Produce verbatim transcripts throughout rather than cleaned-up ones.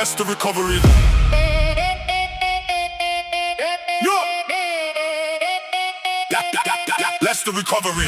That's the recovery. Yo! That, that, that, that, that's the recovery.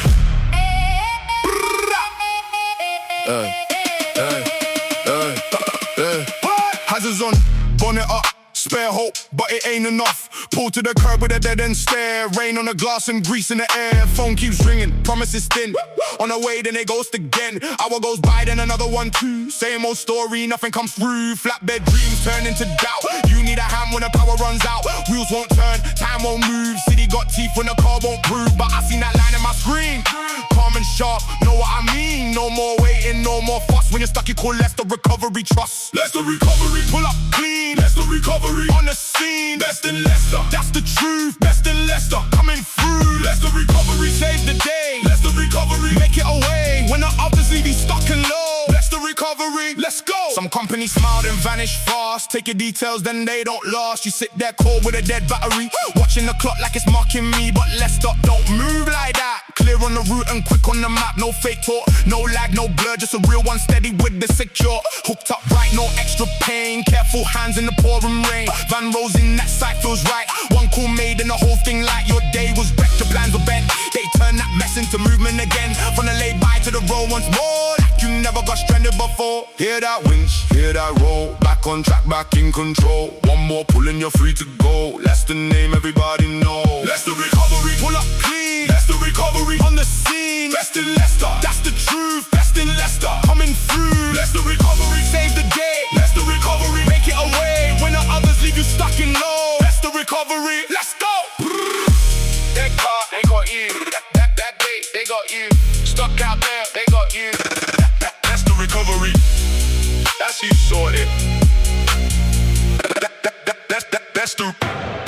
Hey, hey, hey, hey. Hazards on, bonnet up, spare hope, but it ain't enough. Pull to the curb with a dead end stare. Rain on the glass and grease in the air. Phone keeps ringing, promises thin. On the way, then it ghosts again. Hour goes by, then another one too. Same old story, nothing comes through. Flatbed dreams turn into doubt. You need a hand when the power runs out. Wheels won't turn, time won't move. City got teeth when the car won't prove. But I seen that line in my screen. Calm and sharp, know what I mean. No more waiting, no more fuss. When you're stuck, you call Leicester Recovery Trust. Leicester Recovery, pull up clean. Leicester Recovery, on the scene. Best in Leicester, that's the truth. Best in Leicester, coming through. Leicester Recovery, save the day. Leicester Recovery, make it away. When the others leave you stuck and low. Leicester Recovery, let's go. Some companies smiled and vanished fast. Take your details, then they don't last. You sit there cold with a dead battery, watching the clock like it's marking me. But Leicester don't move like that. Clear on the route and quick on the map. No fake talk, no lag, no blur. Just a real one steady with the secure. Hooked up right, no extra pain. Careful hands in the pouring rain. Van Rose in that side feels right. One call made and the whole thing like your day was wrecked. Your plans were bent. They turn that mess into movement again. From the lay by to the road once more. Like you never got stranded before. Hear that winch, hear that roll. Back on track, back in control. One more pull and you're free to go. That's the name everybody know. Leicester Recovery, pull up clean. Leicester Recovery, on the scene. Best in Leicester, that's the truth. Best in Leicester, coming through. Leicester Recovery, save the day. Leicester Recovery, make it away. When the others leave you stuck in low. Leicester Recovery, let's go. That car, they got you. That, that, that day, they got you. Stuck out there, they got you. That, that, that's the recovery. That's you sorted. That, that, that, that, that, that's the